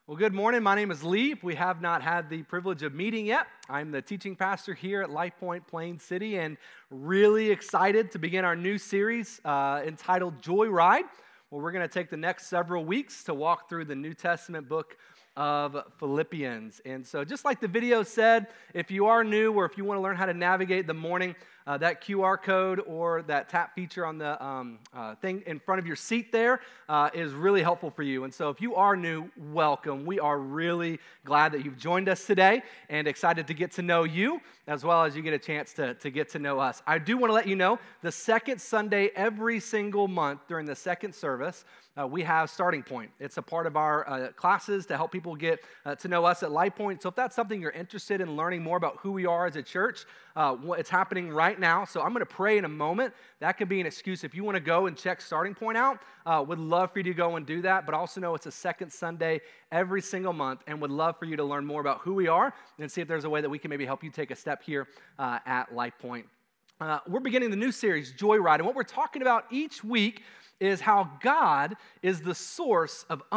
Well, good morning. My name is Lee. We have not had the privilege of meeting yet. I'm the teaching pastor here at Life Point Plain City and really excited to begin our new series entitled Joyride, where we're going to take the next several weeks to walk through the New Testament book of Philippians. And so just like the video said, if you are new or if you want to learn how to navigate the morning, that QR code or that tap feature on the thing in front of your seat there is really helpful for you. And so if you are new, welcome. We are really glad that you've joined us today and excited to get to know you as well as you get a chance to get to know us. I do want to let you know the second Sunday every single month during the second service, we have Starting Point. It's a part of our classes to help people get to know us at Life Point. So if that's something you're interested in learning more about who we are as a church, it's happening right now. So I'm going to pray in a moment. That could be an excuse if you want to go and check Starting Point out. Would love for you to go and do that, but also know it's a second Sunday every single month and would love for you to learn more about who we are and see if there's a way that we can maybe help you take a step here at Life Point. We're beginning the new series, Joyride, and what we're talking about each week is how God is the source of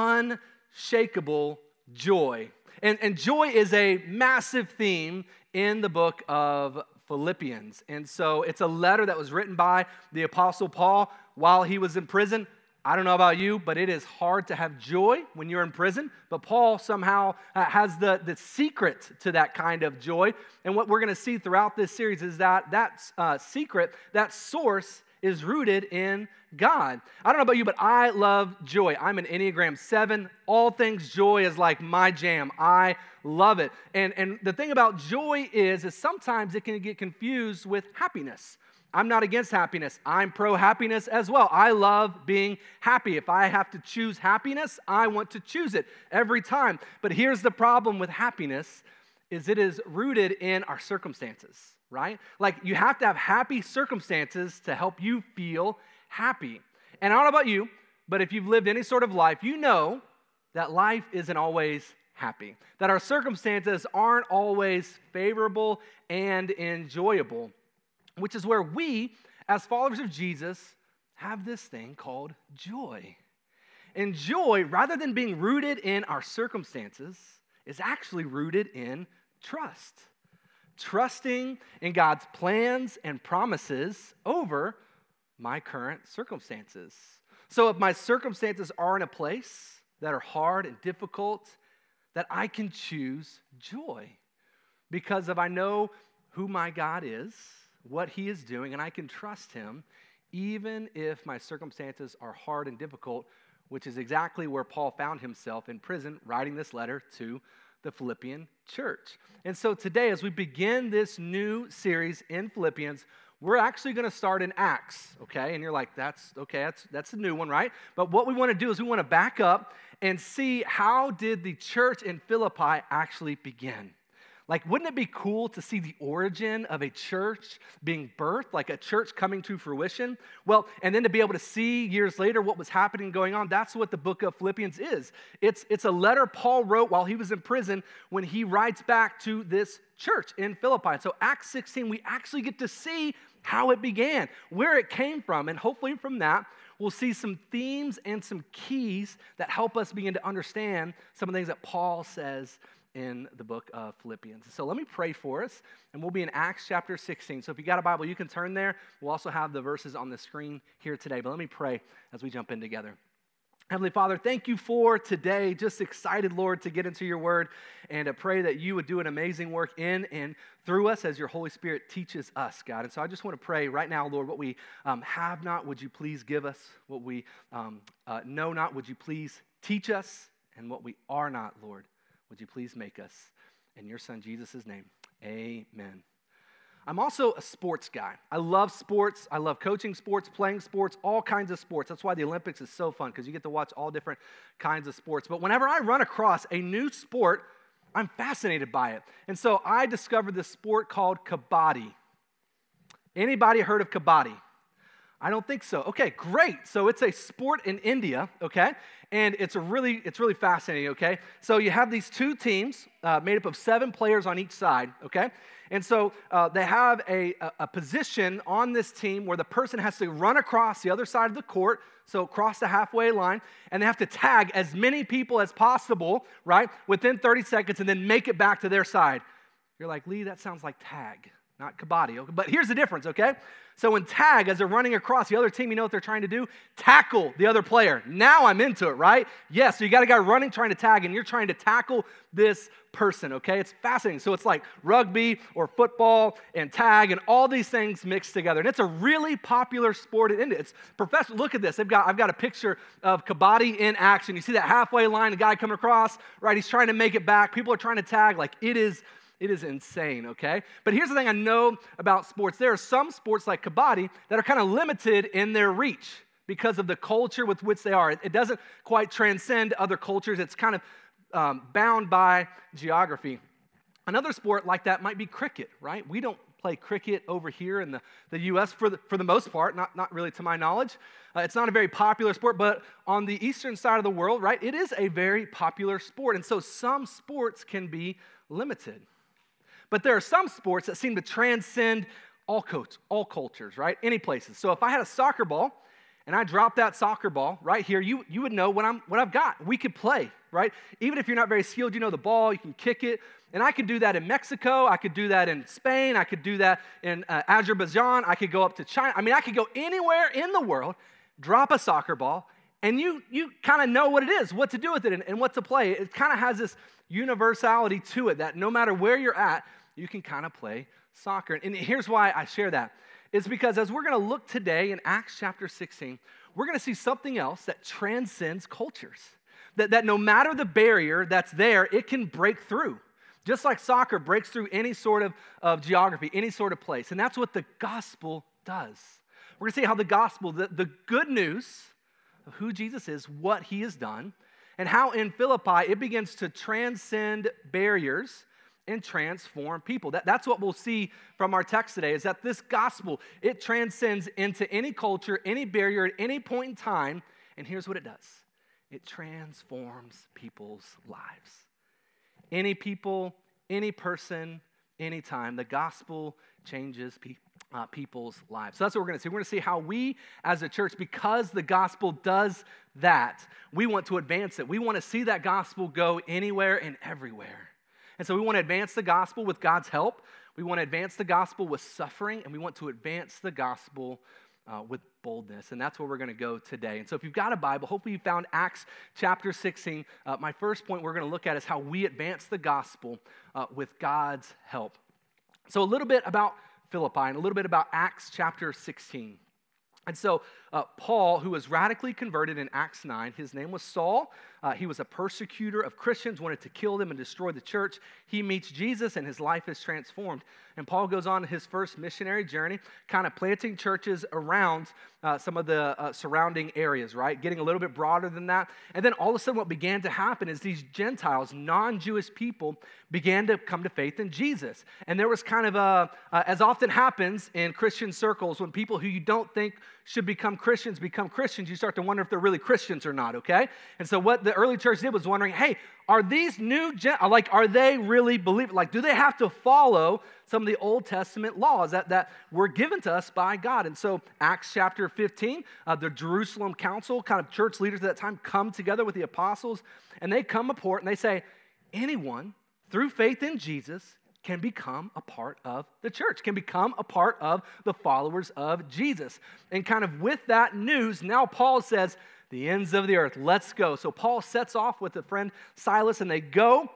unshakable joy. And joy is a massive theme in the book of Philippians. And so it's a letter that was written by the Apostle Paul while he was in prison. I don't know about you, but it is hard to have joy when you're in prison. But Paul somehow has the secret to that kind of joy. And what we're going to see throughout this series is that secret, that source is rooted in God. I don't know about you, but I love joy. I'm an Enneagram 7. All things joy is like my jam. I love it. And the thing about joy is sometimes it can get confused with happiness. I'm not against happiness. I'm pro-happiness as well. I love being happy. If I have to choose happiness, I want to choose it every time. But here's the problem with happiness is it is rooted in our circumstances, right? Like you have to have happy circumstances to help you feel happy. And I don't know about you, but if you've lived any sort of life, you know that life isn't always happy, that our circumstances aren't always favorable and enjoyable, which is where we, as followers of Jesus, have this thing called joy. And joy, rather than being rooted in our circumstances, is actually rooted in trust. Trusting in God's plans and promises over my current circumstances. So if my circumstances are in a place that are hard and difficult, that I can choose joy because I know who my God is, what He is doing, and I can trust Him even if my circumstances are hard and difficult, which is exactly where Paul found himself in prison writing this letter to the Philippian church. And so today, as we begin this new series in Philippians, we're actually going to start in Acts, okay? And you're like, that's a new one, right? But what we want to do is we want to back up and see how did the church in Philippi actually begin? Like, wouldn't it be cool to see the origin of a church being birthed, like a church coming to fruition? Well, and then to be able to see years later what was happening going on, that's what the book of Philippians is. It's a letter Paul wrote while he was in prison when he writes back to this church in Philippi. So Acts 16, we actually get to see how it began, where it came from, and hopefully from that, we'll see some themes and some keys that help us begin to understand some of the things that Paul says in the book of Philippians. So let me pray for us, and we'll be in Acts chapter 16. So if you got a Bible, you can turn there. We'll also have the verses on the screen here today, but let me pray as we jump in together. Heavenly Father, thank you for today. Just excited, Lord, to get into your word and to pray that you would do an amazing work in and through us as your Holy Spirit teaches us, God. And so I just want to pray right now, Lord, what we have not, would you please give us? What we know not, would you please teach us? And what we are not, Lord, would you please make us? In your Son, Jesus' name, amen. I'm also a sports guy. I love sports. I love coaching sports, playing sports, all kinds of sports. That's why the Olympics is so fun, because you get to watch all different kinds of sports. But whenever I run across a new sport, I'm fascinated by it. And so I discovered this sport called kabaddi. Anybody heard of kabaddi? I don't think so. Okay, great. So it's a sport in India, okay? And it's really fascinating, okay? So you have these two teams made up of 7 players on each side, okay? And so they have a position on this team where the person has to run across the other side of the court So cross the halfway line, and they have to tag as many people as possible, right, within 30 seconds, and then make it back to their side. You're like, Lee, that sounds like tag, not kabaddi. Okay? But here's the difference, okay? So in tag, as they're running across the other team, you know what they're trying to do? Tackle the other player. Now I'm into it, right? Yes, so you got a guy running, trying to tag, and you're trying to tackle this person, okay? It's fascinating. So it's like rugby or football and tag and all these things mixed together. And it's a really popular sport in India. It's professional. Look at this. I've got a picture of kabaddi in action. You see that halfway line, the guy coming across, right? He's trying to make it back. People are trying to tag. Like, it is insane, okay? But here's the thing I know about sports. There are some sports like kabaddi that are kind of limited in their reach because of the culture with which they are. It doesn't quite transcend other cultures. It's kind of bound by geography. Another sport like that might be cricket, right? We don't play cricket over here in the U.S. for the most part, not really to my knowledge. It's not a very popular sport, but on the eastern side of the world, right, it is a very popular sport. And so some sports can be limited. But there are some sports that seem to transcend all cultures, right? Any places. So if I had a soccer ball and I dropped that soccer ball right here, you would know what I've got. We could play, right? Even if you're not very skilled, you know the ball, you can kick it. And I could do that in Mexico. I could do that in Spain. I could do that in Azerbaijan. I could go up to China. I mean, I could go anywhere in the world, drop a soccer ball, and you kind of know what it is, what to do with it, and what to play. It kind of has this universality to it that no matter where you're at, you can kind of play soccer. And here's why I share that. It's because as we're going to look today in Acts chapter 16, we're going to see something else that transcends cultures. That no matter the barrier that's there, it can break through. Just like soccer breaks through any sort of geography, any sort of place. And that's what the gospel does. We're going to see how the gospel, the good news of who Jesus is, what he has done, and how in Philippi it begins to transcend barriers and transform people. That's what we'll see from our text today, is that this gospel, it transcends into any culture, any barrier, at any point in time, and here's what it does. It transforms people's lives. Any people, any person, anytime, the gospel changes people's lives. So that's what we're going to see. We're going to see how we as a church, because the gospel does that, we want to advance it. We want to see that gospel go anywhere and everywhere. And so we want to advance the gospel with God's help. We want to advance the gospel with suffering, and we want to advance the gospel with boldness. And that's where we're going to go today. And so if you've got a Bible, hopefully you found Acts chapter 16. My first point we're going to look at is how we advance the gospel with God's help. So a little bit about Philippi and a little bit about Acts chapter 16. And so Paul, who was radically converted in Acts 9, his name was Saul. He was a persecutor of Christians, wanted to kill them and destroy the church. He meets Jesus and his life is transformed. And Paul goes on his first missionary journey, kind of planting churches around some of the surrounding areas, right? Getting a little bit broader than that. And then all of a sudden what began to happen is these Gentiles, non-Jewish people, began to come to faith in Jesus. And there was kind of as often happens in Christian circles, when people who you don't think should become Christians, you start to wonder if they're really Christians or not, okay? And so what the early church did was wondering, hey, are these new, are they really believers? Like, do they have to follow some of the Old Testament laws that were given to us by God? And so Acts chapter 15, the Jerusalem council, kind of church leaders at that time, come together with the apostles, and they come report and they say, anyone through faith in Jesus can become a part of the church, can become a part of the followers of Jesus. And kind of with that news, now Paul says, the ends of the earth, let's go. So Paul sets off with a friend Silas, and they go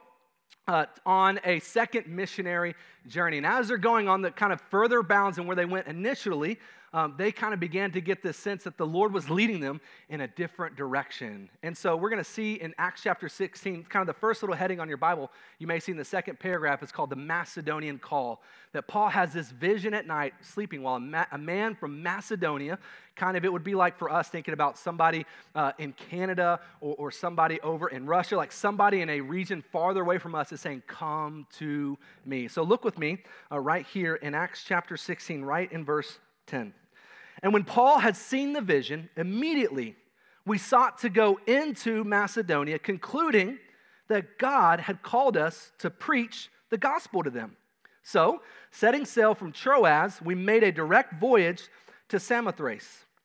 on a second missionary journey. And as they're going on the kind of further bounds than where they went initially, they kind of began to get this sense that the Lord was leading them in a different direction. And so we're going to see in Acts chapter 16, kind of the first little heading on your Bible, you may see in the second paragraph, it's called the Macedonian Call, that Paul has this vision at night, sleeping while a man from Macedonia, kind of it would be like for us thinking about somebody in Canada or somebody over in Russia, like somebody in a region farther away from us is saying, come to me. So look with me right here in Acts chapter 16, right in verse 10. And when Paul had seen the vision, immediately we sought to go into Macedonia, concluding that God had called us to preach the gospel to them. So, setting sail from Troas, we made a direct voyage to Samothrace.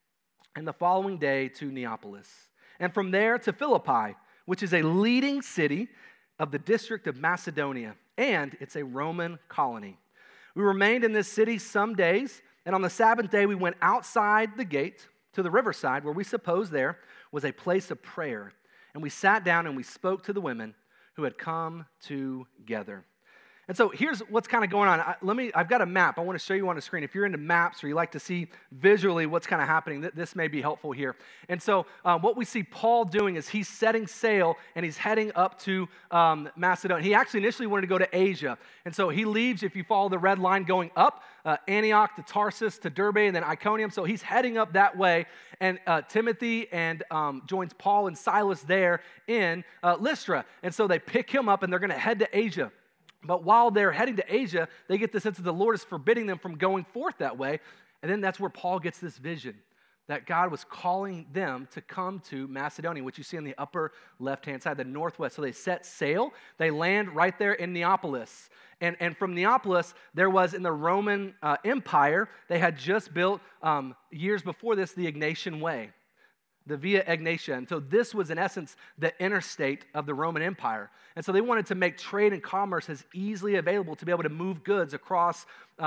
and the following day to Neapolis, and from there to Philippi, which is a leading city of the district of Macedonia, and it's a Roman colony. We remained in this city some days, and on the Sabbath day we went outside the gate to the riverside, where we supposed there was a place of prayer. And we sat down and we spoke to the women who had come together. And so here's what's kind of going on. I've got a map I want to show you on the screen. If you're into maps or you like to see visually what's kind of happening, this may be helpful here. And so what we see Paul doing is he's setting sail and he's heading up to Macedonia. He actually initially wanted to go to Asia. And so he leaves, if you follow the red line, going up Antioch to Tarsus to Derbe and then Iconium. So he's heading up that way. And Timothy and joins Paul and Silas there in Lystra. And so they pick him up and they're going to head to Asia. But while they're heading to Asia, they get the sense that the Lord is forbidding them from going forth that way. And then that's where Paul gets this vision that God was calling them to come to Macedonia, which you see on the upper left-hand side, the northwest. So they set sail. They land right there in Neapolis. And from Neapolis, there was in the Roman Empire, they had just built, years before this, the Egnatian Way, the Via Egnatia. And so this was, in essence, the interstate of the Roman Empire. And so they wanted to make trade and commerce as easily available to be able to move goods across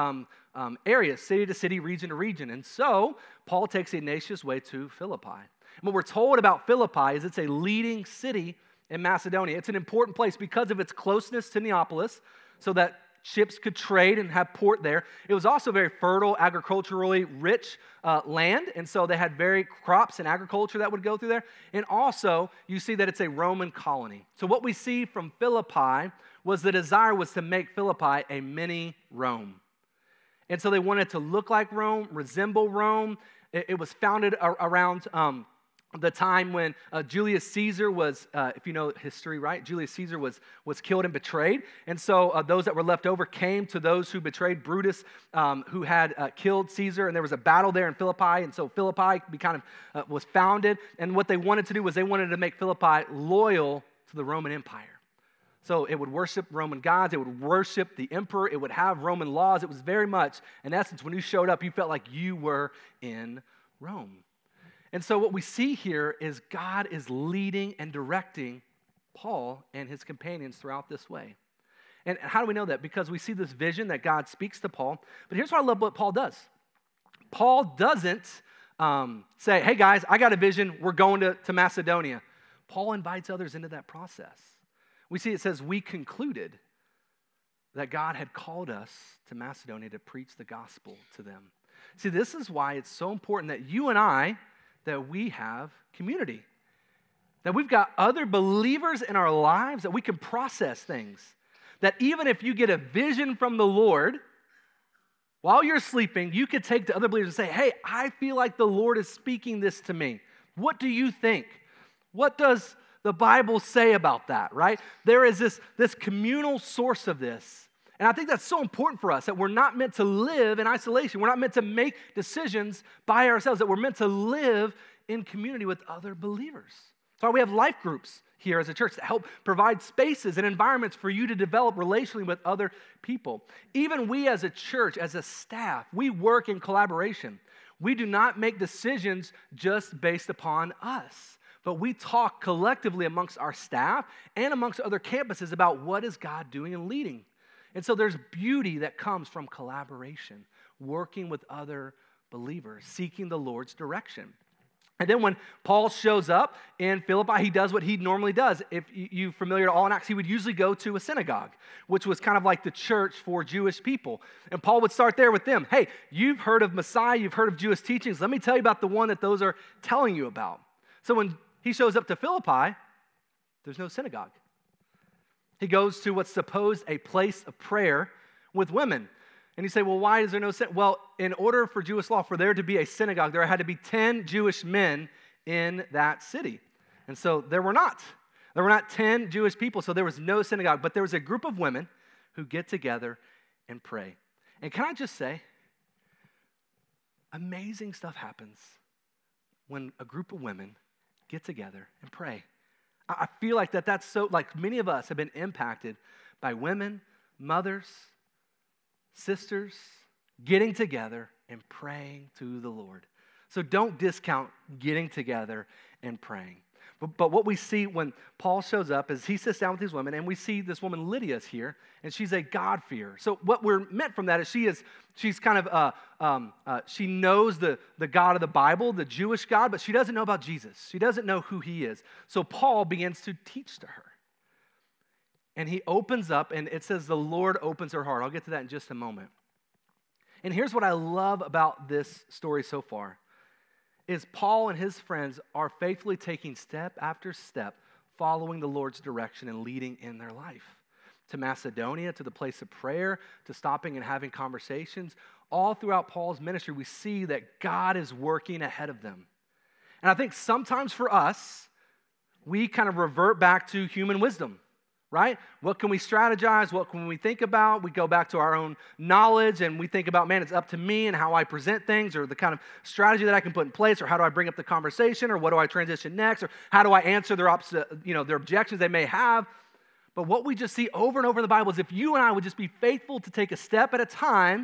areas, city to city, region to region. And so Paul takes the Ignatius Way to Philippi. And what we're told about Philippi is it's a leading city in Macedonia. It's an important place because of its closeness to Neapolis, so that ships could trade and have port there. It was also very fertile, agriculturally rich land, and so they had very crops and agriculture that would go through there. And also, you see that it's a Roman colony. So what we see from Philippi was the desire was to make Philippi a mini Rome. And so they wanted to look like Rome, resemble Rome. It was founded around the time when Julius Caesar was, if you know history, right? Julius Caesar was killed and betrayed. And so those that were left over came to those who betrayed Brutus, who had killed Caesar. And there was a battle there in Philippi. And so Philippi was founded. And what they wanted to do was they wanted to make Philippi loyal to the Roman Empire. So it would worship Roman gods. It would worship the emperor. It would have Roman laws. It was very much, in essence, when you showed up, you felt like you were in Rome. And so what we see here is God is leading and directing Paul and his companions throughout this way. And how do we know that? Because we see this vision that God speaks to Paul. But here's what I love what Paul does. Paul doesn't say, hey guys, I got a vision. We're going to Macedonia. Paul invites others into that process. We see it says, we concluded that God had called us to Macedonia to preach the gospel to them. See, this is why it's so important that you and I, that we have community, that we've got other believers in our lives, that we can process things, that even if you get a vision from the Lord, while you're sleeping, you could take to other believers and say, hey, I feel like the Lord is speaking this to me. What do you think? What does the Bible say about that, right? There is this communal source of this. And I think that's so important for us, that we're not meant to live in isolation. We're not meant to make decisions by ourselves, that we're meant to live in community with other believers. That's why we have life groups here as a church to help provide spaces and environments for you to develop relationally with other people. Even we as a church, as a staff, we work in collaboration. We do not make decisions just based upon us, but we talk collectively amongst our staff and amongst other campuses about what is God doing and leading. And so there's beauty that comes from collaboration, working with other believers, seeking the Lord's direction. And then when Paul shows up in Philippi, he does what he normally does. If you're familiar to all in Acts, he would usually go to a synagogue, which was kind of like the church for Jewish people. And Paul would start there with them. Hey, you've heard of Messiah, you've heard of Jewish teachings. Let me tell you about the one that those are telling you about. So when he shows up to Philippi, there's no synagogue. He goes to what's supposed a place of prayer with women. And you say, well, why is there no synagogue? Well, in order for Jewish law, for there to be a synagogue, there had to be 10 Jewish men in that city. And so there were not. There were not 10 Jewish people, so there was no synagogue. But there was a group of women who get together and pray. And can I just say, amazing stuff happens when a group of women get together and pray. I feel like that's so, like many of us have been impacted by women, mothers, sisters, getting together and praying to the Lord. So don't discount getting together and praying. But what we see when Paul shows up is he sits down with these women, and we see this woman Lydia is here, and she's a God-fearer. So what we're meant from that is she's kind of, she knows the God of the Bible, the Jewish God, but she doesn't know about Jesus. She doesn't know who he is. So Paul begins to teach to her. And he opens up, and it says the Lord opens her heart. I'll get to that in just a moment. And here's what I love about this story so far. Is Paul and his friends are faithfully taking step after step, following the Lord's direction and leading in their life. To Macedonia, to the place of prayer, to stopping and having conversations. All throughout Paul's ministry, we see that God is working ahead of them. And I think sometimes for us, we kind of revert back to human wisdom. Right? What can we strategize? What can we think about? We go back to our own knowledge and we think about, man, it's up to me and how I present things or the kind of strategy that I can put in place or how do I bring up the conversation or what do I transition next or how do I answer their objections they may have. But what we just see over and over in the Bible is if you and I would just be faithful to take a step at a time,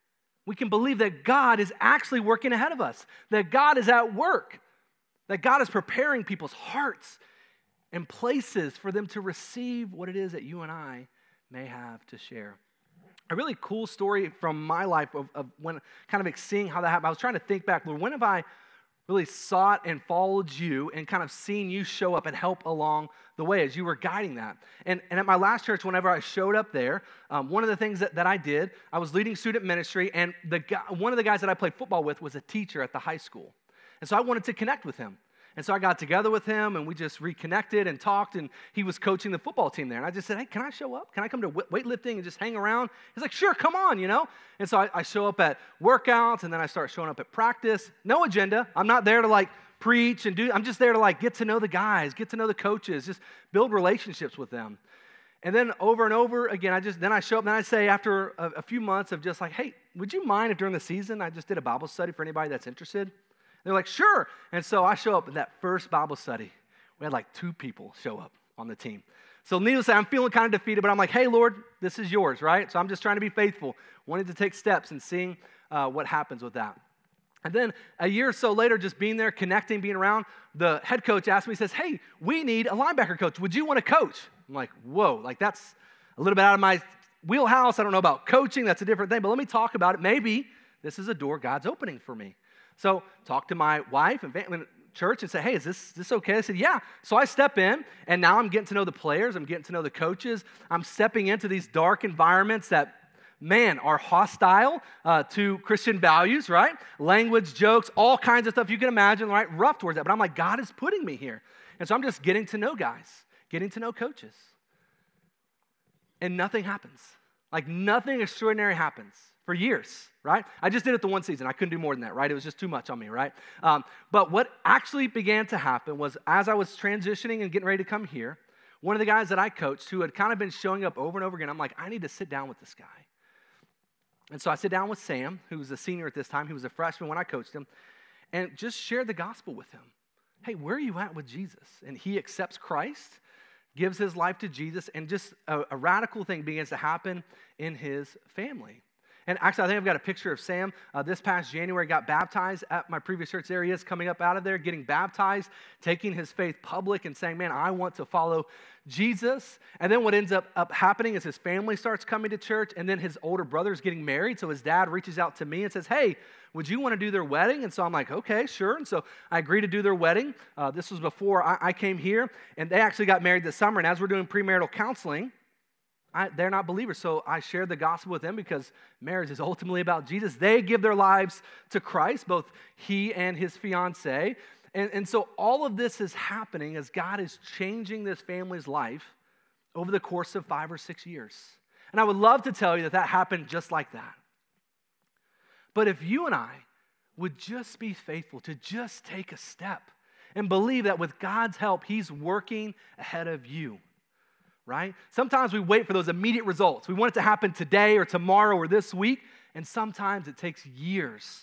we can believe that God is actually working ahead of us, that God is at work, that God is preparing people's hearts and places for them to receive what it is that you and I may have to share. A really cool story from my life of when kind of seeing how that happened. I was trying to think back, Lord, when have I really sought and followed you and kind of seen you show up and help along the way as you were guiding that? And at my last church, whenever I showed up there, one of the things that I did, I was leading student ministry, and one of the guys that I played football with was a teacher at the high school. And so I wanted to connect with him. And so I got together with him, and we just reconnected and talked, and he was coaching the football team there. And I just said, hey, can I show up? Can I come to weightlifting and just hang around? He's like, sure, come on, And so I show up at workouts, and then I start showing up at practice. No agenda. I'm not there to, preach and I'm just there to, get to know the guys, get to know the coaches, just build relationships with them. And then over and over again, I show up, and then I say after a few months of just hey, would you mind if during the season I just did a Bible study for anybody that's interested? They're like, sure. And so I show up at that first Bible study. We had 2 people show up on the team. So needless to say, I'm feeling kind of defeated, but I'm like, hey, Lord, this is yours, right? So I'm just trying to be faithful, wanting to take steps and seeing what happens with that. And then a year or so later, just being there, connecting, being around, the head coach asked me, he says, hey, we need a linebacker coach. Would you want to coach? I'm like, whoa, that's a little bit out of my wheelhouse. I don't know about coaching. That's a different thing, but let me talk about it. Maybe this is a door God's opening for me. So talk to my wife and family, church and say, hey, is this okay? I said, yeah. So I step in, and now I'm getting to know the players. I'm getting to know the coaches. I'm stepping into these dark environments that, man, are hostile to Christian values, right? Language, jokes, all kinds of stuff you can imagine, right? Rough towards that. But I'm like, God is putting me here. And so I'm just getting to know guys, getting to know coaches. And nothing happens. Nothing extraordinary happens. For years, right? I just did it the one season. I couldn't do more than that, right? It was just too much on me, right? But what actually began to happen was as I was transitioning and getting ready to come here, one of the guys that I coached who had kind of been showing up over and over again, I'm like, I need to sit down with this guy. And so I sit down with Sam, who was a senior at this time. He was a freshman when I coached him, and just shared the gospel with him. Hey, where are you at with Jesus? And he accepts Christ, gives his life to Jesus, and just a radical thing begins to happen in his family. And actually, I think I've got a picture of Sam. This past January, got baptized at my previous church. There he is coming up out of there, getting baptized, taking his faith public and saying, man, I want to follow Jesus. And then what ends up happening is his family starts coming to church, and then his older brother's getting married. So his dad reaches out to me and says, hey, would you want to do their wedding? And so I'm like, okay, sure. And so I agree to do their wedding. This was before I came here, and they actually got married this summer. And as we're doing premarital counseling, they're not believers, so I shared the gospel with them because marriage is ultimately about Jesus. They give their lives to Christ, both he and his fiancée. And so all of this is happening as God is changing this family's life over the course of 5 or 6 years. And I would love to tell you that happened just like that. But if you and I would just be faithful to just take a step and believe that with God's help, he's working ahead of you, right? Sometimes we wait for those immediate results. We want it to happen today or tomorrow or this week, and sometimes it takes years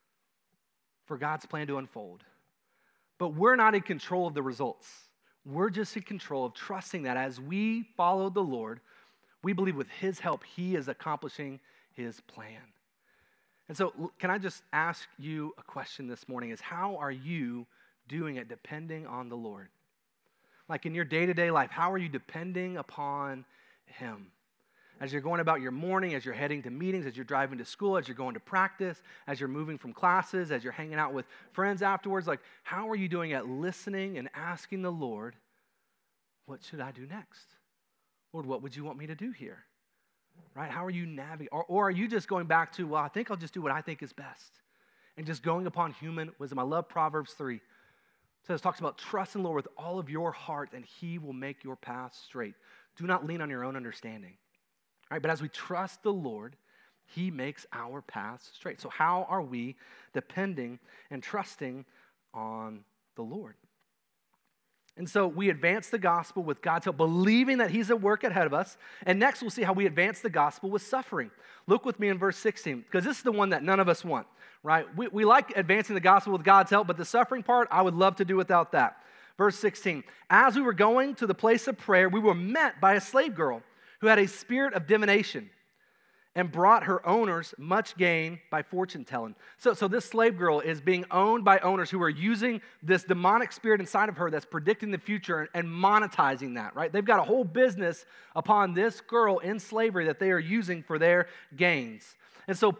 for God's plan to unfold. But we're not in control of the results. We're just in control of trusting that as we follow the Lord, we believe with his help, he is accomplishing his plan. And so can I just ask you a question this morning is how are you doing it depending on the Lord? Like in your day-to-day life, how are you depending upon Him? As you're going about your morning, as you're heading to meetings, as you're driving to school, as you're going to practice, as you're moving from classes, as you're hanging out with friends afterwards, like how are you doing at listening and asking the Lord, what should I do next? Lord, what would you want me to do here? Right? How are you navigating? Or are you just going back to, well, I think I'll just do what I think is best and just going upon human wisdom? I love Proverbs 3. It says, talks about trust in the Lord with all of your heart and He will make your path straight. Do not lean on your own understanding. Right? But as we trust the Lord, He makes our paths straight. So how are we depending and trusting on the Lord? And so we advance the gospel with God's help, believing that He's at work ahead of us. And next we'll see how we advance the gospel with suffering. Look with me in verse 16, because this is the one that none of us want, right? We like advancing the gospel with God's help, but the suffering part, I would love to do without that. Verse 16, as we were going to the place of prayer, we were met by a slave girl who had a spirit of divination and brought her owners much gain by fortune telling. So this slave girl is being owned by owners who are using this demonic spirit inside of her that's predicting the future and monetizing that, right? They've got a whole business upon this girl in slavery that they are using for their gains. And so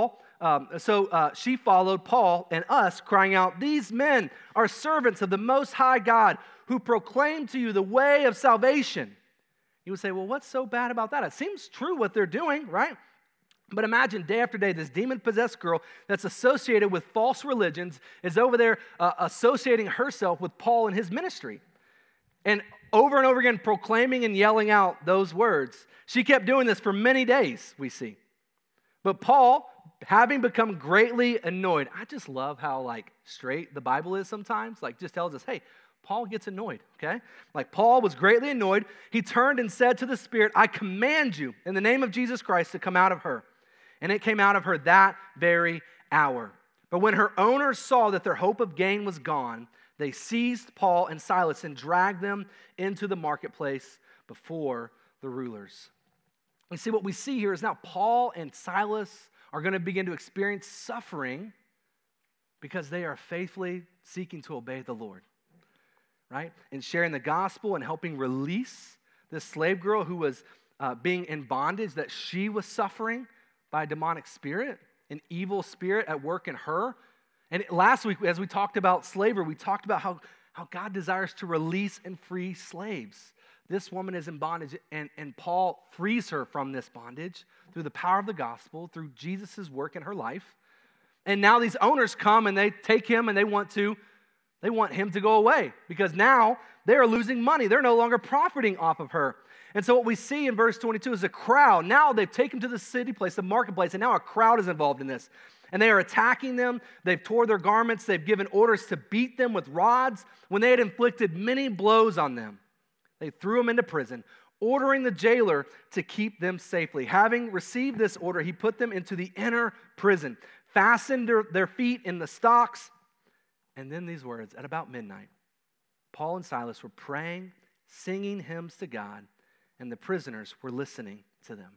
she followed Paul and us, crying out, "These men are servants of the Most High God who proclaim to you the way of salvation." You would say, well, what's so bad about that? It seems true what they're doing, right? But imagine day after day, this demon-possessed girl that's associated with false religions is over there associating herself with Paul and his ministry. And over again, proclaiming and yelling out those words. She kept doing this for many days, we see. But Paul, having become greatly annoyed, I just love how straight the Bible is sometimes. Just tells us, hey, Paul gets annoyed, okay? Paul was greatly annoyed. He turned and said to the spirit, "I command you in the name of Jesus Christ to come out of her." And it came out of her that very hour. But when her owners saw that their hope of gain was gone, they seized Paul and Silas and dragged them into the marketplace before the rulers. You see, what we see here is now Paul and Silas are going to begin to experience suffering because they are faithfully seeking to obey the Lord. Right? And sharing the gospel and helping release this slave girl who was being in bondage, that she was suffering by a demonic spirit, an evil spirit at work in her. And last week, as we talked about slavery, we talked about how God desires to release and free slaves. This woman is in bondage, and Paul frees her from this bondage through the power of the gospel, through Jesus' work in her life. And now these owners come and they take him and they want him to go away because now they're losing money. They're no longer profiting off of her. And so what we see in verse 22 is a crowd. Now they've taken to the city place, the marketplace, and now a crowd is involved in this. And they are attacking them. They've tore their garments. They've given orders to beat them with rods when they had inflicted many blows on them. They threw them into prison, ordering the jailer to keep them safely. Having received this order, he put them into the inner prison, fastened their feet in the stocks. And then these words, at about midnight, Paul and Silas were praying, singing hymns to God, and the prisoners were listening to them.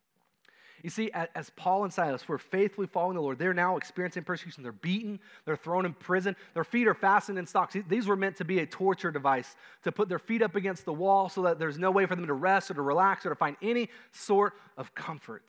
You see, as Paul and Silas were faithfully following the Lord, they're now experiencing persecution. They're beaten. They're thrown in prison. Their feet are fastened in stocks. These were meant to be a torture device, to put their feet up against the wall so that there's no way for them to rest or to relax or to find any sort of comfort.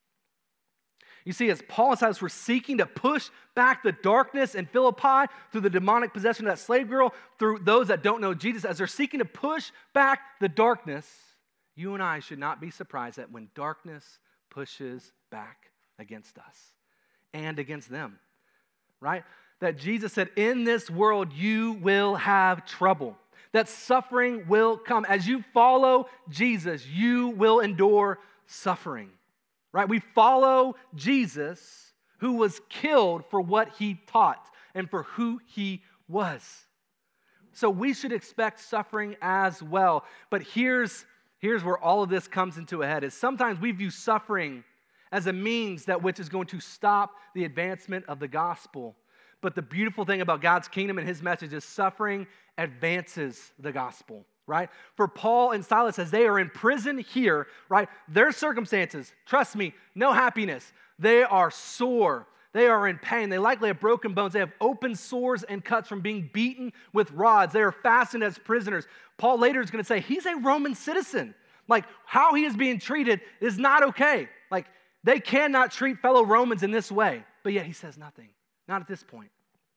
You see, as Paul and Silas were seeking to push back the darkness in Philippi through the demonic possession of that slave girl, through those that don't know Jesus, as they're seeking to push back the darkness, you and I should not be surprised that when darkness pushes back against us and against them, right? That Jesus said, in this world you will have trouble. That suffering will come. As you follow Jesus, you will endure suffering. Right? We follow Jesus, who was killed for what he taught and for who he was. So we should expect suffering as well. But here's where all of this comes into a head, is sometimes we view suffering as a means that which is going to stop the advancement of the gospel. But the beautiful thing about God's kingdom and his message is suffering advances the gospel. Right? For Paul and Silas, as they are in prison here, right, their circumstances, trust me, no happiness. They are sore. They are in pain. They likely have broken bones. They have open sores and cuts from being beaten with rods. They are fastened as prisoners. Paul later is going to say he's a Roman citizen. Like, how he is being treated is not okay. Like, they cannot treat fellow Romans in this way. But yet he says nothing. Not at this point.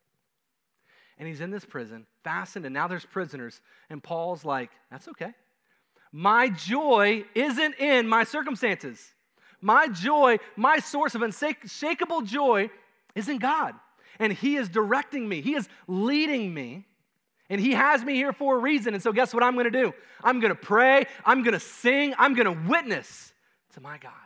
And he's in this prison, fastened, and now there's prisoners. And Paul's like, that's okay. My joy isn't in my circumstances. My joy, my source of unshakable joy is in God. And he is directing me. He is leading me. And he has me here for a reason. And so guess what I'm going to do? I'm going to pray. I'm going to sing. I'm going to witness to my God.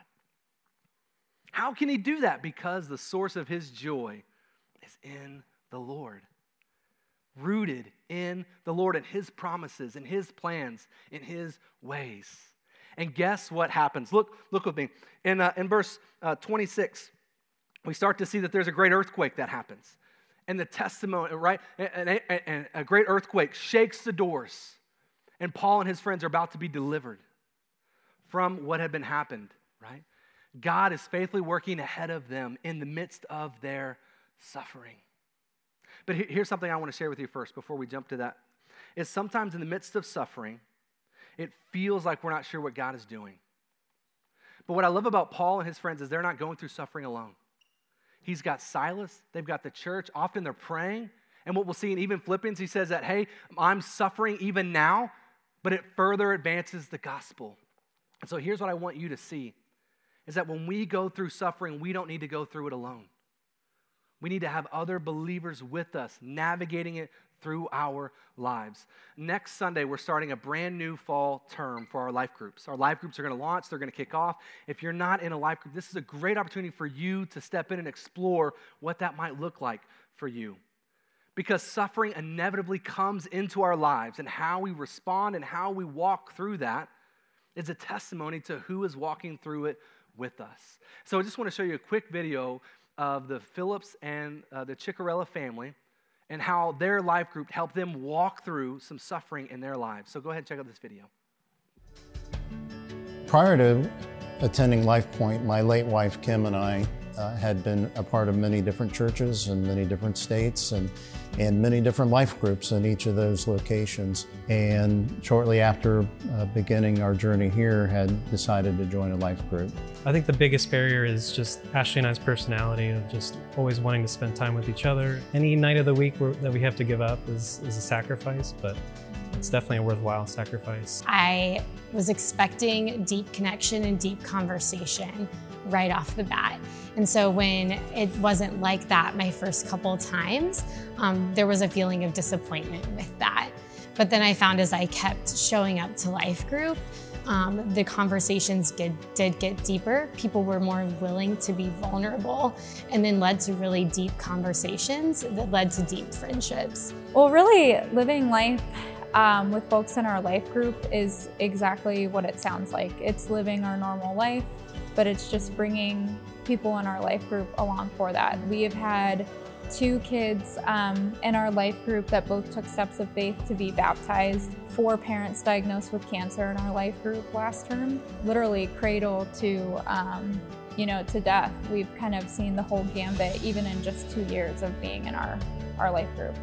How can he do that? Because the source of his joy is in the Lord. Rooted in the Lord and his promises and his plans and his ways. And guess what happens? Look with me. In verse 26, we start to see that there's a great earthquake that happens. And the testimony, right? And a great earthquake shakes the doors. And Paul and his friends are about to be delivered from what had been happened, right? God is faithfully working ahead of them in the midst of their suffering. But here's something I want to share with you first before we jump to that. Is sometimes in the midst of suffering, it feels like we're not sure what God is doing. But what I love about Paul and his friends is they're not going through suffering alone. He's got Silas, they've got the church, often they're praying. And what we'll see in even Philippians, he says that, hey, I'm suffering even now, but it further advances the gospel. And so here's what I want you to see, is that when we go through suffering, we don't need to go through it alone. We need to have other believers with us, navigating it through our lives. Next Sunday, we're starting a brand new fall term for our life groups. Our life groups are going to launch. They're going to kick off. If you're not in a life group, this is a great opportunity for you to step in and explore what that might look like for you. Because suffering inevitably comes into our lives, and how we respond and how we walk through that is a testimony to who is walking through it with us. So I just want to show you a quick video of the Phillips and the Ciccarella family and how their life group helped them walk through some suffering in their lives. So go ahead and check out this video. Prior to attending Life Point, my late wife Kim and I had been a part of many different churches in many different states and many different life groups in each of those locations. And shortly after beginning our journey here, had decided to join a life group. I think the biggest barrier is just Ashley and I's personality of just always wanting to spend time with each other. Any night of the week that we have to give up is a sacrifice, but it's definitely a worthwhile sacrifice. I was expecting deep connection and deep conversation right off the bat. And so when it wasn't like that my first couple of times, there was a feeling of disappointment with that. But then I found as I kept showing up to life group, the conversations did get deeper. People were more willing to be vulnerable, and then led to really deep conversations that led to deep friendships. Well, really living life with folks in our life group is exactly what it sounds like. It's living our normal life, but it's just bringing people in our life group along for that. We have had 2 kids in our life group that both took steps of faith to be baptized, 4 parents diagnosed with cancer in our life group last term, literally cradle to to death. We've kind of seen the whole gambit even in just 2 years of being in our life group.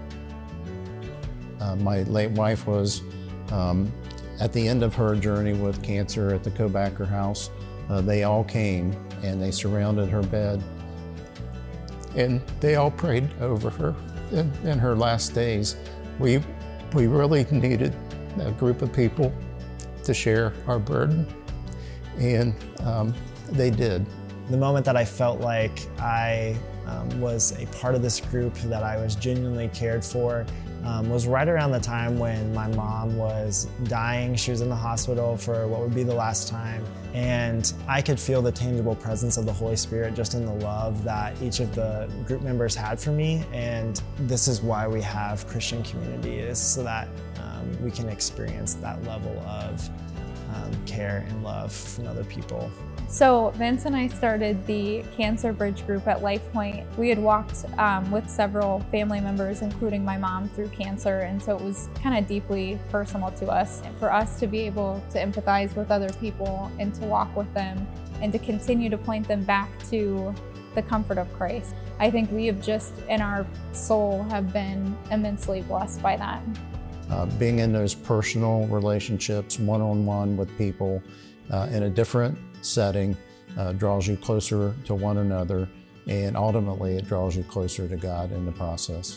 My late wife was at the end of her journey with cancer at the Kobacker House. They all came and they surrounded her bed, and they all prayed over her in her last days. We really needed a group of people to share our burden, and they did. The moment that I felt like I was a part of this group, that I was genuinely cared for, was right around the time when my mom was dying. She was in the hospital for what would be the last time, and I could feel the tangible presence of the Holy Spirit just in the love that each of the group members had for me. And this is why we have Christian community, is so that we can experience that level of care and love from other people. So Vince and I started the Cancer Bridge group at LifePoint. We had walked with several family members, including my mom, through cancer, and so it was kind of deeply personal to us. And for us to be able to empathize with other people and to walk with them and to continue to point them back to the comfort of Christ, I think we have just, in our soul, have been immensely blessed by that. Being in those personal relationships, one-on-one with people in a different setting draws you closer to one another, and ultimately it draws you closer to God in the process.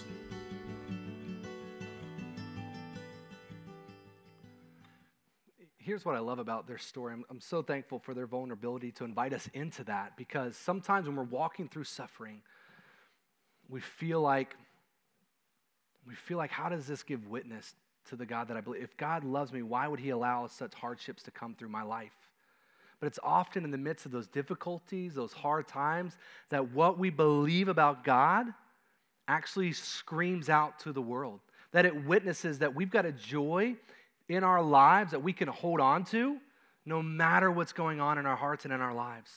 Here's what I love about their story. I'm so thankful for their vulnerability to invite us into that, because sometimes when we're walking through suffering, we feel like, how does this give witness to the God that I believe? If God loves me, why would he allow such hardships to come through my life? But it's often in the midst of those difficulties, those hard times, that what we believe about God actually screams out to the world, that it witnesses that we've got a joy in our lives that we can hold on to no matter what's going on in our hearts and in our lives.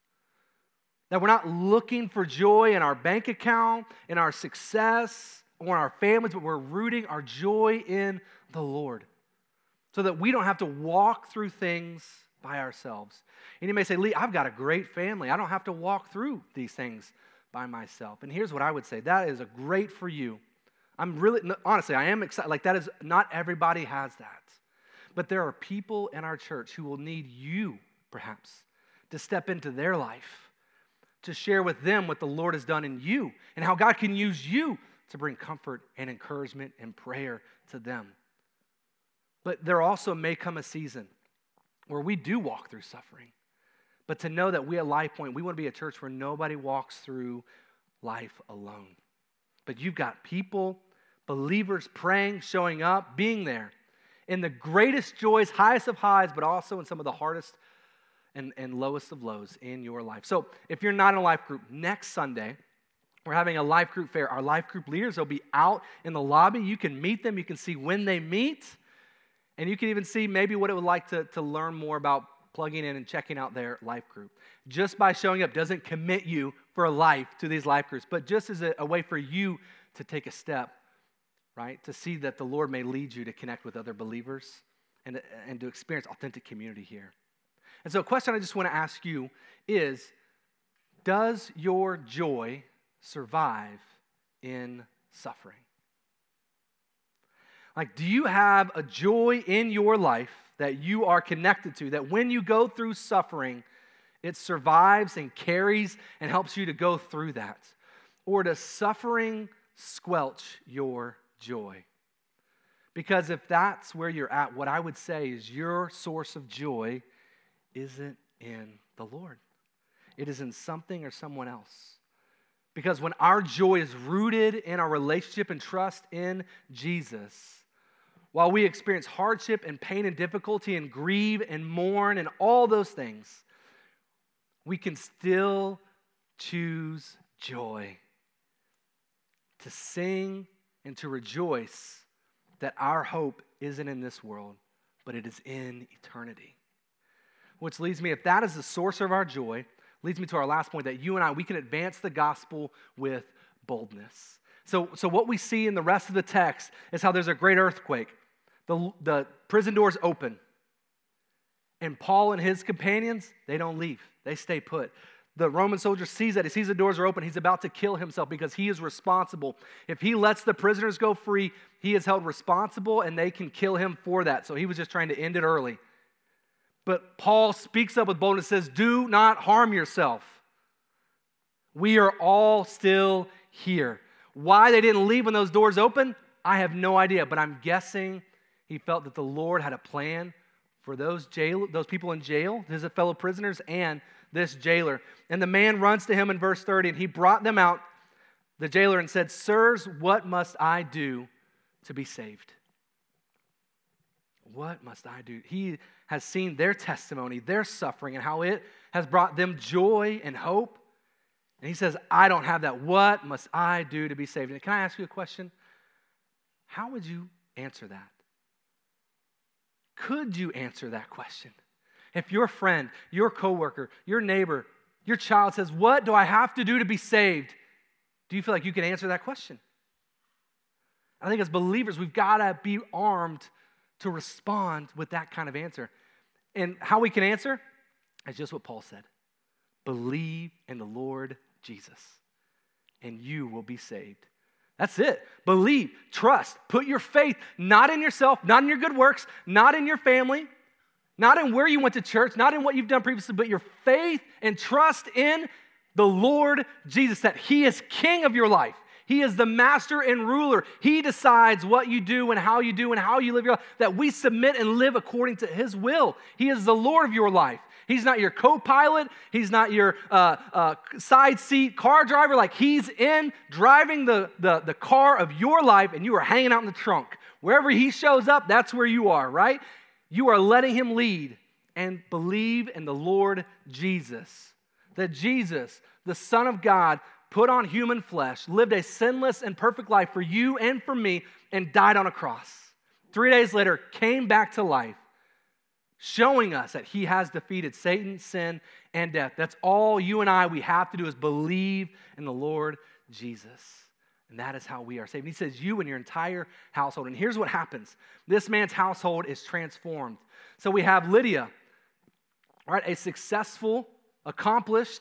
That we're not looking for joy in our bank account, in our success, or in our families, but we're rooting our joy in the Lord, so that we don't have to walk through things by ourselves. And you may say, Lee, I've got a great family. I don't have to walk through these things by myself. And here's what I would say. That is great for you. Honestly, I am excited. Like, that is, not everybody has that. But there are people in our church who will need you, perhaps, to step into their life, to share with them what the Lord has done in you and how God can use you to bring comfort and encouragement and prayer to them. But there also may come a season where we do walk through suffering. But to know that we at LifePoint, we want to be a church where nobody walks through life alone. But you've got people, believers praying, showing up, being there in the greatest joys, highest of highs, but also in some of the hardest and lowest of lows in your life. So if you're not in a life group, next Sunday, we're having a life group fair. Our life group leaders will be out in the lobby. You can meet them. You can see when they meet. And you can even see maybe what it would like to learn more about plugging in and checking out their life group. Just by showing up doesn't commit you for a life to these life groups, but just as a way for you to take a step, right? To see that the Lord may lead you to connect with other believers and to experience authentic community here. And so a question I just want to ask you is, does your joy survive in suffering? Like, do you have a joy in your life that you are connected to, that when you go through suffering, it survives and carries and helps you to go through that? Or does suffering squelch your joy? Because if that's where you're at, what I would say is your source of joy isn't in the Lord. It is in something or someone else. Because when our joy is rooted in our relationship and trust in Jesus, while we experience hardship and pain and difficulty and grieve and mourn and all those things, we can still choose joy, to sing and to rejoice that our hope isn't in this world, but it is in eternity. Which leads me, if that is the source of our joy, leads me to our last point, that you and I, we can advance the gospel with boldness. So what we see in the rest of the text is how there's a great earthquake. The prison doors open. And Paul and his companions, they don't leave. They stay put. The Roman soldier sees that. He sees the doors are open. He's about to kill himself because he is responsible. If he lets the prisoners go free, he is held responsible and they can kill him for that. So he was just trying to end it early. But Paul speaks up with boldness and says, do not harm yourself. We are all still here. Why they didn't leave when those doors open, I have no idea. But I'm guessing he felt that the Lord had a plan for those people in jail, his fellow prisoners, and this jailer. And the man runs to him in verse 30, and he brought them out, the jailer, and said, sirs, what must I do to be saved? What must I do? He has seen their testimony, their suffering, and how it has brought them joy and hope. And he says, I don't have that. What must I do to be saved? And can I ask you a question? How would you answer that? Could you answer that question? If your friend, your coworker, your neighbor, your child says, what do I have to do to be saved? Do you feel like you can answer that question? I think as believers, we've got to be armed to respond with that kind of answer. And how we can answer is just what Paul said. Believe in the Lord Jesus, and you will be saved. That's it. Believe, trust, put your faith not in yourself, not in your good works, not in your family, not in where you went to church, not in what you've done previously, but your faith and trust in the Lord Jesus, that He is King of your life. He is the master and ruler. He decides what you do and how you live your life, that we submit and live according to His will. He is the Lord of your life. He's not your co-pilot. He's not your side seat car driver. Like, He's in driving the car of your life, and you are hanging out in the trunk. Wherever He shows up, that's where you are, right? You are letting Him lead, and believe in the Lord Jesus. That Jesus, the Son of God, put on human flesh, lived a sinless and perfect life for you and for me, and died on a cross. 3 days later, came back to life, showing us that He has defeated Satan, sin, and death. That's all you and we have to do is believe in the Lord Jesus. And that is how we are saved. And He says, you and your entire household. And here's what happens. This man's household is transformed. So we have Lydia, right, a successful, accomplished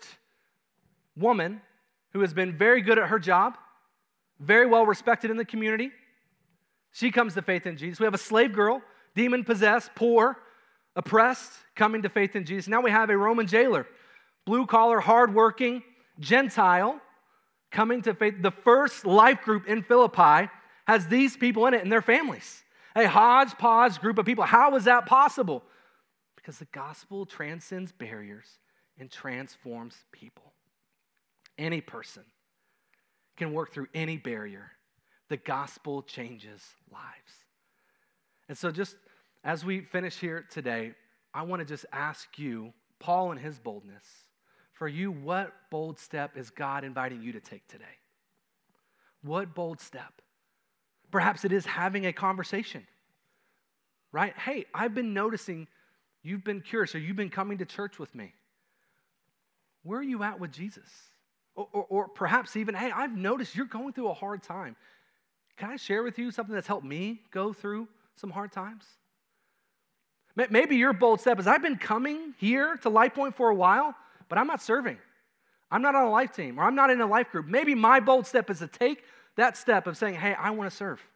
woman who has been very good at her job, very well respected in the community. She comes to faith in Jesus. We have a slave girl, demon-possessed, poor, oppressed, coming to faith in Jesus. Now we have a Roman jailer, blue-collar, hardworking, Gentile, coming to faith. The first life group in Philippi has these people in it and their families. A hodgepodge group of people. How is that possible? Because the gospel transcends barriers and transforms people. Any person can work through any barrier. The gospel changes lives. And so just as we finish here today, I want to just ask you, Paul in his boldness, for you, what bold step is God inviting you to take today? What bold step? Perhaps it is having a conversation, right? Hey, I've been noticing you've been curious, or you've been coming to church with me. Where are you at with Jesus? Or perhaps even, hey, I've noticed you're going through a hard time. Can I share with you something that's helped me go through some hard times? Maybe your bold step is, I've been coming here to Life Point for a while, but I'm not serving. I'm not on a life team, or I'm not in a life group. Maybe my bold step is to take that step of saying, hey, I want to serve.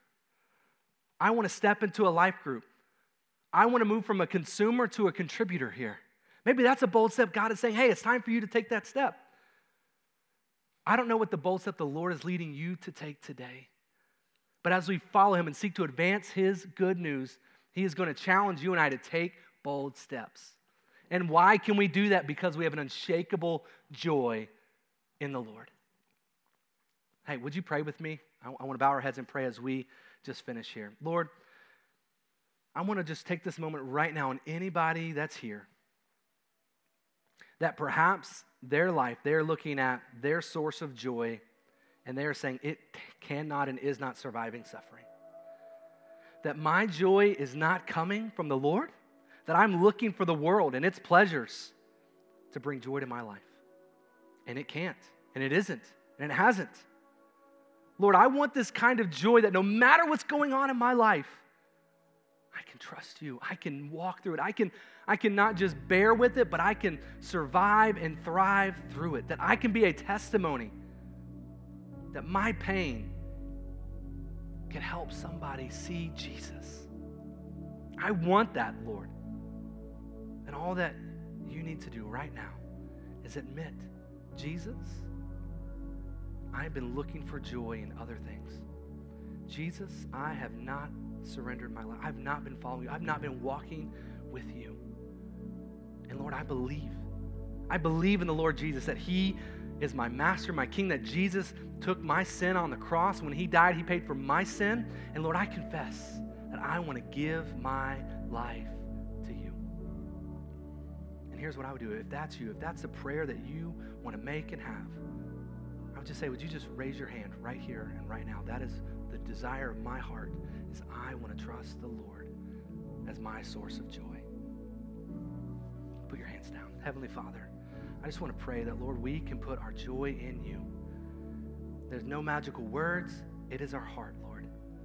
I want to step into a life group. I want to move from a consumer to a contributor here. Maybe that's a bold step. God is saying, hey, it's time for you to take that step. I don't know what the bold step the Lord is leading you to take today. But as we follow Him and seek to advance His good news, He is going to challenge you and I to take bold steps. And why can we do that? Because we have an unshakable joy in the Lord. Hey, would you pray with me? I want to bow our heads and pray as we just finish here. Lord, I want to just take this moment right now, and anybody that's here, that perhaps their life, they're looking at their source of joy, and they're saying it cannot and is not surviving suffering. That my joy is not coming from the Lord, that I'm looking for the world and its pleasures to bring joy to my life. And it can't, and it isn't, and it hasn't. Lord, I want this kind of joy that no matter what's going on in my life, I can trust you. I can walk through it. I can not just bear with it, but I can survive and thrive through it. That I can be a testimony that my pain can help somebody see Jesus. I want that, Lord. And all that you need to do right now is admit, Jesus, I've been looking for joy in other things. Jesus, I have not surrendered my life. I've not been following you. I've not been walking with you. And Lord, I believe in the Lord Jesus, that He is my master, my king, that Jesus took my sin on the cross. When He died, He paid for my sin. And Lord, I confess that I want to give my life to you. And here's what I would do. If that's you, if that's a prayer that you want to make and have, I would just say, would you just raise your hand right here and right now? That is the desire of my heart, is I want to trust the Lord as my source of joy. heads down. Heavenly Father, I just want to pray that, Lord, we can put our joy in you. There's no magical words. It is our heart, Lord,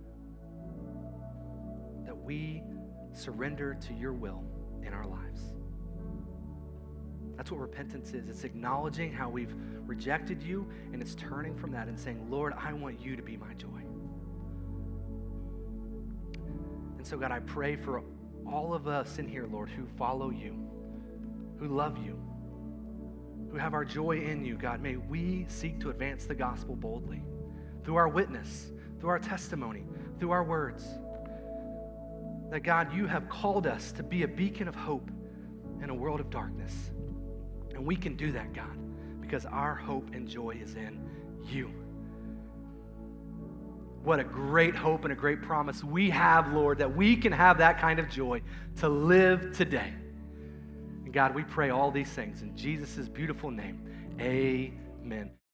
that we surrender to your will in our lives. That's what repentance is. It's acknowledging how we've rejected you, and it's turning from that and saying, Lord, I want you to be my joy. And so, God, I pray for all of us in here, Lord, who follow you, who love you, who have our joy in you. God, may we seek to advance the gospel boldly through our witness, through our testimony, through our words. That, God, you have called us to be a beacon of hope in a world of darkness. And we can do that, God, because our hope and joy is in you. What a great hope and a great promise we have, Lord, that we can have that kind of joy to live today. And God, we pray all these things in Jesus' beautiful name. Amen.